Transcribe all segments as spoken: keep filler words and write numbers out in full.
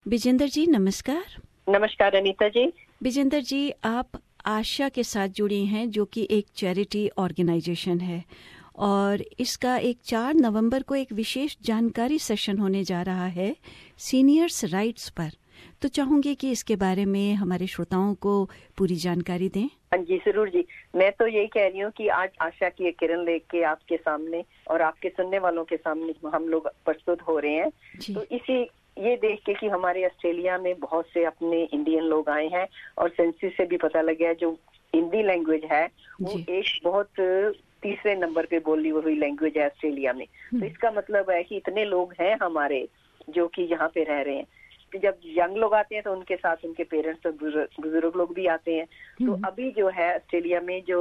विजेंद्र जी नमस्कार। नमस्कार अनीता जी। विजेंद्र जी, आप आशा के साथ जुड़ी हैं जो कि एक चैरिटी ऑर्गेनाइजेशन है और इसका एक चार नवंबर को एक विशेष जानकारी सेशन होने जा रहा है सीनियर्स राइट्स पर। तो चाहूंगी कि इसके बारे में हमारे श्रोताओं को पूरी जानकारी दें। हाँ जी जरूर जी। मैं तो यही कह रही हूँ कि आज आशा की एक किरण लेके आपके सामने और आपके सुनने वालों के सामने हम लोग प्रस्तुत हो रहे हैं। तो इसी ये देख के कि हमारे ऑस्ट्रेलिया में बहुत से अपने इंडियन लोग आए हैं और सेंसस से भी पता लग गया जो हिंदी लैंग्वेज है वो एक बहुत तीसरे नंबर पे बोली हुई लैंग्वेज है ऑस्ट्रेलिया में। तो इसका मतलब है कि इतने लोग हैं हमारे जो कि यहाँ पे रह रहे हैं। जब यंग लोग आते हैं तो उनके साथ उनके पेरेंट्स और बुजुर्ग लोग भी आते हैं। तो अभी जो है ऑस्ट्रेलिया में जो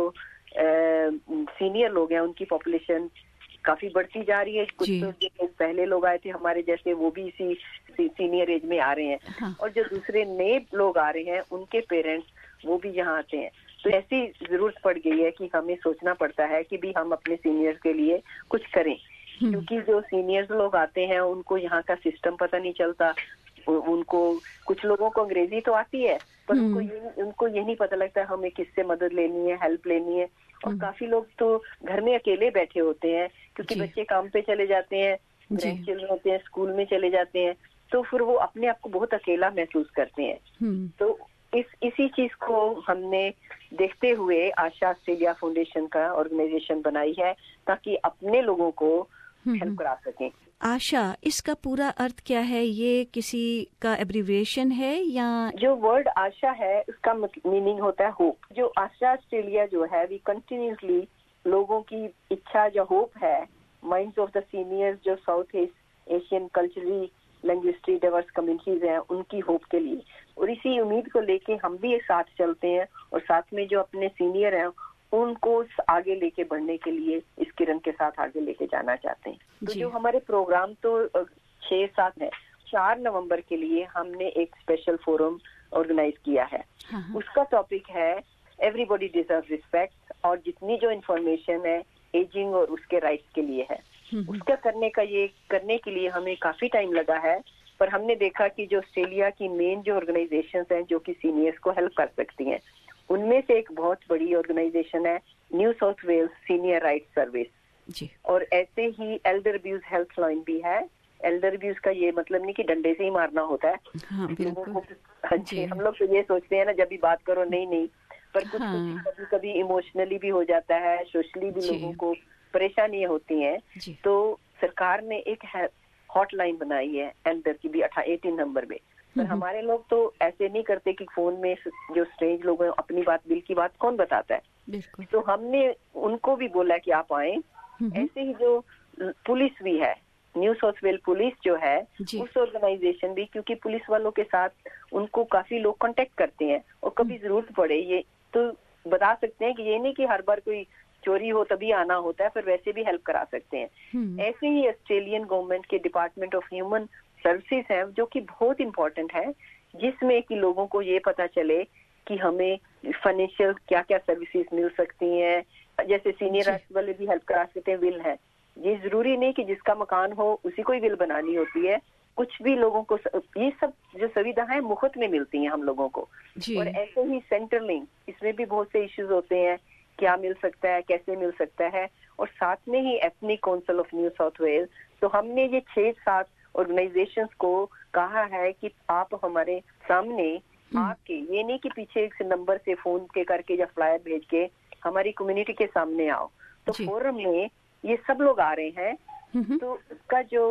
सीनियर लोग हैं उनकी पॉपुलेशन काफी बढ़ती जा रही है। कुछ तो जो पहले लोग आए थे हमारे जैसे वो भी इसी सीनियर एज में आ रहे हैं। हाँ। और जो दूसरे नए लोग आ रहे हैं उनके पेरेंट्स वो भी यहाँ आते हैं। तो ऐसी जरूरत पड़ गई है कि हमें सोचना पड़ता है कि भी हम अपने सीनियर्स के लिए कुछ करें, क्योंकि जो सीनियर्स लोग आते हैं उनको यहाँ का सिस्टम पता नहीं चलता। उनको कुछ लोगों को अंग्रेजी तो आती है पर उनको ये उनको ये नहीं पता लगता हमें किससे मदद लेनी है, हेल्प लेनी है। और काफी लोग तो घर में अकेले बैठे होते हैं क्योंकि बच्चे काम पे चले जाते हैं, ग्रैंड चिल्ड्रन होते हैं, स्कूल में चले जाते हैं, तो फिर वो अपने आप को बहुत अकेला महसूस करते हैं। तो इस इसी चीज को हमने देखते हुए आशा ऑस्ट्रेलिया फाउंडेशन का ऑर्गेनाइजेशन बनाई है ताकि अपने लोगों को हेल्प करा सकें। आशा, इसका पूरा अर्थ क्या है? ये किसी का एब्रिविएशन है या? जो वर्ड आशा है उसका मीनिंग होता है होप। जो आशा ऑस्ट्रेलिया जो है वी कंटिन्यूसली लोगों की इच्छा जो होप है माइंड्स ऑफ द सीनियर्स जो South East Asian culturally linguistic diverse communities हैं उनकी होप के लिए, और इसी उम्मीद को लेके हम भी एक साथ चलते हैं और साथ में जो अपने सीनियर हैं उनको आगे लेके बढ़ने के लिए इस किरण के साथ आगे लेके जाना चाहते हैं। तो जो हमारे प्रोग्राम तो छह सात है, चार नवंबर के लिए हमने एक स्पेशल फोरम ऑर्गेनाइज किया है। हाँ। उसका टॉपिक है एवरीबॉडी डिजर्व रिस्पेक्ट, और जितनी जो इन्फॉर्मेशन है एजिंग और उसके राइट्स के लिए है। उसका करने का ये करने के लिए हमें काफी टाइम लगा है, पर हमने देखा कि जो ऑस्ट्रेलिया की मेन जो ऑर्गेनाइजेशंस हैं जो कि सीनियर्स को हेल्प कर सकती हैं उनमें से एक बहुत बड़ी ऑर्गेनाइजेशन है New South Wales senior rights service. और ऐसे ही एल्डर अब्यूज हेल्प लाइन भी है। एल्डर अब्यूज का ये मतलब नहीं कि डंडे से ही मारना होता है। हाँ, लोगों को अच्छे हम लोग तो ये सोचते हैं ना जब भी बात करो नहीं नहीं, पर कुछ हाँ। कुछ कभी कभी इमोशनली भी हो जाता है, सोशली भी लोगों को परेशानियां होती हैं। तो सरकार ने एक हॉटलाइन बनाई है एल्डर की भी अठारह नंबर में। पर हमारे लोग तो ऐसे नहीं करते कि फोन में जो स्ट्रेंज लोग हैं अपनी बात दिल की बात कौन बताता है। तो हमने उनको भी बोला कि आप आए। ऐसे ही जो पुलिस भी है, न्यू साउथ वेल पुलिस जो है उस ऑर्गेनाइजेशन भी, क्योंकि पुलिस वालों के साथ उनको काफी लोग कांटेक्ट करते हैं और कभी जरूरत पड़े ये तो बता सकते हैं कि ये नहीं कि हर बार कोई चोरी हो तभी आना होता है, फिर वैसे भी हेल्प करा सकते हैं। ऐसे ही ऑस्ट्रेलियन गवर्नमेंट के डिपार्टमेंट ऑफ ह्यूमन सर्विसेज है जो कि बहुत इंपॉर्टेंट है, जिसमें कि लोगों को ये पता चले कि हमें फाइनेंशियल क्या क्या सर्विसेज मिल सकती हैं। जैसे सीनियर राइट्स वाले भी हेल्प करा सकते हैं, विल है। ये जरूरी नहीं कि जिसका मकान हो उसी को ही विल बनानी होती है, कुछ भी लोगों को ये सब जो सुविधाएं मुफ्त में मिलती हैं हम लोगों को। और ऐसे ही सेंट्रलिंग, इसमें भी बहुत से इश्यूज होते हैं, क्या मिल सकता है, कैसे मिल सकता है। और साथ में ही ethnic council of New South Wales. तो हमने ये छह सात ऑर्गेनाइजेशंस को कहा है कि आप हमारे सामने आके, ये नहीं कि पीछे एक नंबर से फोन के करके या फ्लायर भेज के, हमारी कम्युनिटी के सामने आओ। तो फोरम में ये सब लोग आ रहे हैं, तो उसका जो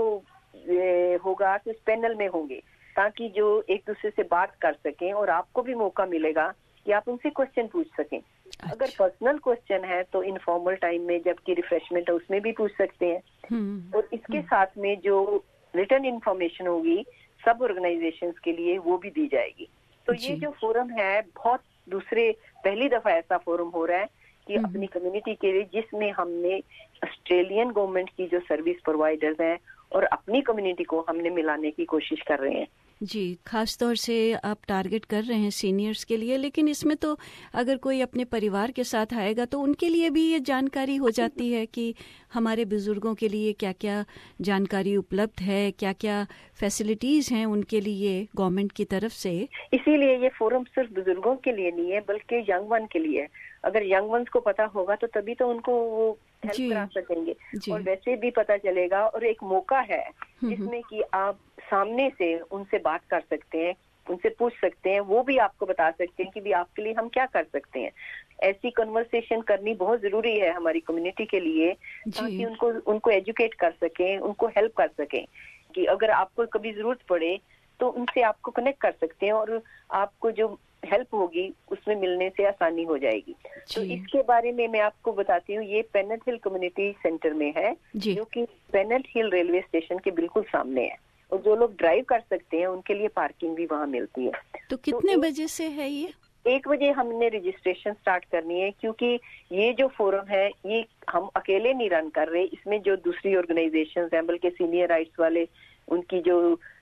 होगा तो इस पैनल में होंगे ताकि जो एक दूसरे से बात कर सकें और आपको भी मौका मिलेगा कि आप उनसे क्वेश्चन पूछ सकें। अच्छा। अगर पर्सनल क्वेश्चन है तो इनफॉर्मल टाइम में जबकि रिफ्रेशमेंट है उसमें भी पूछ सकते हैं। और इसके साथ में जो रिटर्न इन्फॉर्मेशन होगी सब ऑर्गेनाइजेशंस के लिए वो भी दी जाएगी। तो ये जो फोरम है बहुत दूसरे पहली दफा ऐसा फोरम हो रहा है कि अपनी कम्युनिटी के लिए, जिसमें हमने ऑस्ट्रेलियन गवर्नमेंट की जो सर्विस प्रोवाइडर्स हैं और अपनी कम्युनिटी को हमने मिलाने की कोशिश कर रहे हैं। जी, खास तौर से आप टारगेट कर रहे हैं सीनियर्स के लिए, लेकिन इसमें तो अगर कोई अपने परिवार के साथ आएगा तो उनके लिए भी ये जानकारी हो जाती है कि हमारे बुजुर्गों के लिए क्या क्या जानकारी उपलब्ध है, क्या क्या फैसिलिटीज़ हैं उनके लिए गवर्नमेंट की तरफ से। इसीलिए ये फोरम सिर्फ बुजुर्गों के लिए नहीं है बल्कि यंग वन के लिए है। अगर यंग वंस को पता होगा तो तभी तो उनको वो हेल्प करा सकेंगे, और वैसे भी पता चलेगा, और एक मौका है जिसमें कि आप सामने से उनसे बात कर सकते हैं, उनसे पूछ सकते हैं, वो भी आपको बता सकते हैं कि भी आपके लिए हम क्या कर सकते हैं। ऐसी कन्वर्सेशन करनी बहुत जरूरी है हमारी कम्युनिटी के लिए, ताकि उनको उनको एजुकेट कर सकें, उनको हेल्प कर सकें कि अगर आपको कभी जरूरत पड़े तो उनसे आपको कनेक्ट कर सकते हैं, और आपको जो हेल्प होगी उसमें मिलने से आसानी हो जाएगी। तो इसके बारे में मैं आपको बताती हूँ। ये पेनेट हिल कम्युनिटी सेंटर में है, जो कि पेनेट हिल रेलवे स्टेशन के बिल्कुल सामने है, और जो लोग ड्राइव कर सकते हैं उनके लिए पार्किंग भी वहाँ मिलती है। तो कितने तो बजे से है ये? एक बजे हमने रजिस्ट्रेशन स्टार्ट करनी है, क्योंकि ये जो फोरम है ये हम अकेले नहीं रन कर रहे, इसमें जो दूसरी ऑर्गेनाइजेशंस हैं, बल्कि सीनियर राइट्स वाले, उनकी जो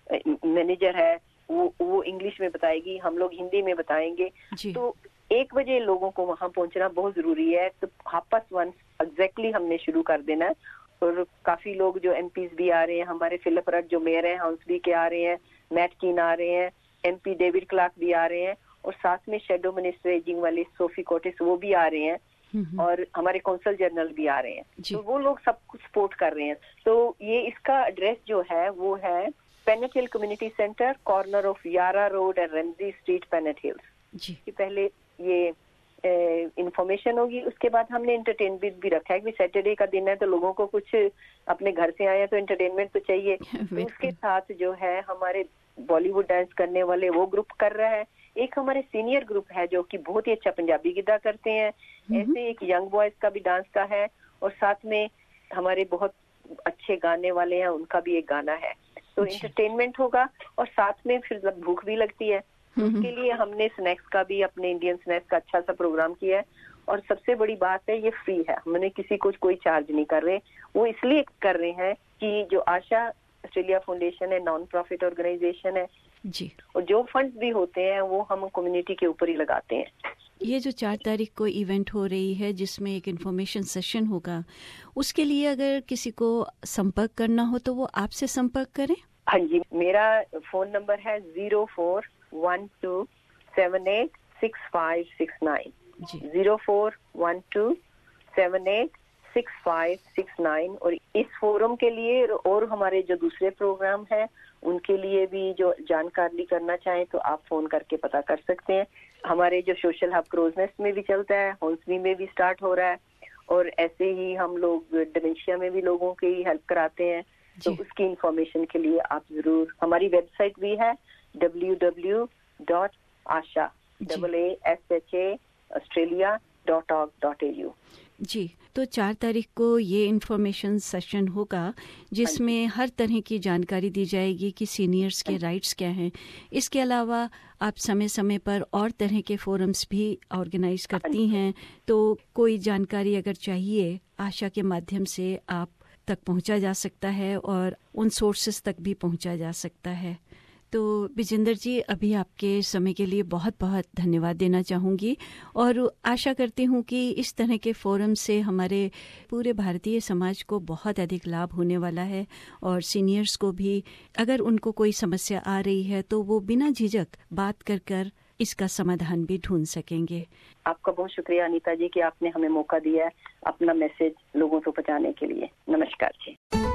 मैनेजर है वो वो इंग्लिश में बताएगी, हम लोग हिंदी में बताएंगे। तो एक बजे लोगों को वहाँ पहुँचना बहुत जरूरी है। तो हाफ पास्ट वन एग्जैक्टली हमने शुरू कर देना है, और काफी लोग जो एमपीज भी आ रहे हैं, हमारे फिलिप रट जो मेयर हैं हाउंसबी के आ रहे हैं, मैट कीन आ रहे हैं, एमपी डेविड क्लार्क भी आ रहे हैं, और साथ में शेडो मिनिस्टर एजिंग वाले सोफी कोटिस वो भी आ रहे हैं, और हमारे कौंसल जनरल भी आ रहे हैं। तो वो लोग सब कुछ सपोर्ट कर रहे हैं। तो ये इसका एड्रेस जो है वो है Pennant Hill community centre, corner of Yarra Road and Ramsay Street, Pennant Hills. कि पहले ये इंफॉर्मेशन होगी, उसके बाद हमने एंटरटेनमेंट भी रखा है कि सैटरडे का दिन है तो लोगों को कुछ अपने घर से आए तो एंटरटेनमेंट तो चाहिए। तो उसके साथ जो है हमारे बॉलीवुड डांस करने वाले वो ग्रुप कर रहा है, एक हमारे सीनियर ग्रुप है जो कि बहुत ही अच्छा पंजाबी गिद्दा करते हैं, ऐसे एक यंग बॉयज का भी डांस का है, और साथ में हमारे बहुत अच्छे गाने वाले हैं उनका भी एक गाना है। तो एंटरटेनमेंट होगा, और साथ में फिर भूख भी लगती है, उसके लिए हमने स्नैक्स का भी, अपने इंडियन स्नैक्स का अच्छा सा प्रोग्राम किया है। और सबसे बड़ी बात है ये फ्री है, हमने किसी को कोई चार्ज नहीं कर रहे। वो इसलिए कर रहे हैं कि जो आशा ऑस्ट्रेलिया फाउंडेशन है नॉन प्रॉफिट ऑर्गेनाइजेशन है जी, और जो फंड्स भी होते हैं वो हम कम्युनिटी के ऊपर ही लगाते हैं। ये जो चार तारीख को इवेंट हो रही है जिसमें एक इन्फॉर्मेशन सेशन होगा, उसके लिए अगर किसी को संपर्क करना हो तो वो आपसे संपर्क करें। हाँ जी, मेरा फोन नंबर है zero four one two seven eight six five six nine, zero four one two seven eight six five six nine. और इस फोरम के लिए और हमारे जो दूसरे प्रोग्राम हैं उनके लिए भी जो जानकारी करना चाहें तो आप फोन करके पता कर सकते हैं। हमारे जो सोशल हब क्रोजनेस्ट में भी चलता है, हॉन्सबी में भी स्टार्ट हो रहा है, और ऐसे ही हम लोग डिमेंशिया में भी लोगों की हेल्प कराते हैं। तो उसकी इंफॉर्मेशन के लिए आप जरूर, हमारी वेबसाइट भी है W W dot Asha double A S H A Australia dot org dot A U. जी, तो चार तारीख को ये इन्फॉर्मेशन सेशन होगा जिसमें हर तरह की जानकारी दी जाएगी कि सीनियर्स के राइट्स क्या हैं। इसके अलावा आप समय समय पर और तरह के फोरम्स भी ऑर्गेनाइज करती हैं, तो कोई जानकारी अगर चाहिए आशा के माध्यम से आप तक पहुंचा जा सकता है और उन सोर्सेस तक भी पहुंचा जा सकता है। तो विजेंद्र जी, अभी आपके समय के लिए बहुत बहुत धन्यवाद देना चाहूँगी, और आशा करती हूँ कि इस तरह के फोरम से हमारे पूरे भारतीय समाज को बहुत अधिक लाभ होने वाला है, और सीनियर्स को भी अगर उनको कोई समस्या आ रही है तो वो बिना झिझक बात कर कर इसका समाधान भी ढूंढ सकेंगे। आपका बहुत शुक्रिया अनीता जी कि आपने हमें मौका दिया है अपना मैसेज लोगों को पहुंचाने के लिए। नमस्कार जी।